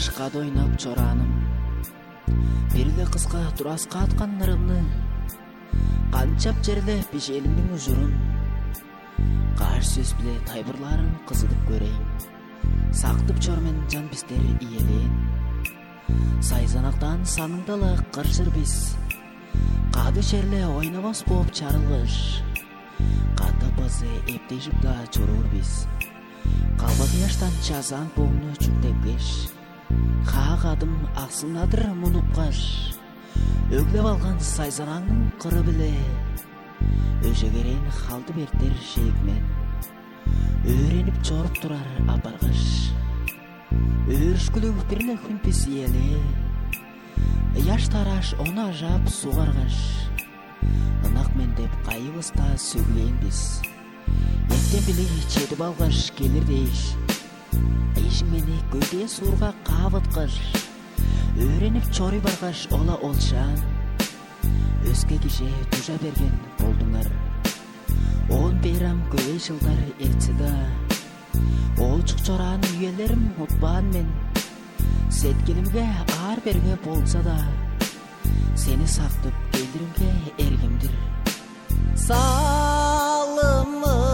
жашка дойноп чораным. Бирде кызга тураска аткан нырымны, канчап жерде пишелимдин ужурун. Каш сөз биле тайбырларын кызытып көрейин. Сактып чормен жан бистер иелен. Сайзанактан саныңдалы кыршыр биз. Кады шерле ойнабас болуп чарылгыш. Катапазы эптешип да чорур биз. Калбак яштан чазан боңну чүктепкеш. Хаагадым аксынадыр мунупкаш. Өглеп алган сайзанаңдын кыры биле. Өжөгерен халды бертер шейикмен. Өренип чоруп турар апаргыш. Өрүшкүлүк бирне күнпис иеле. Яш тараш оны ажап сугаргаш. Ынак мен деп кайыбызда сөгүлейин биз. Эттен били четип алгаш келир дейиш. Ишин мени көйдө сурга кабыткыш. Өренип чорый баргаш ола олшан. Өзге киши тужа берген болдуңар. Он бейрам көй жылдар эртсе да. Олчук чораан үйелерим утпаан мен. Сеткилимге аар берге болса да. Сени сактып келдиримге эргимдир. Салымы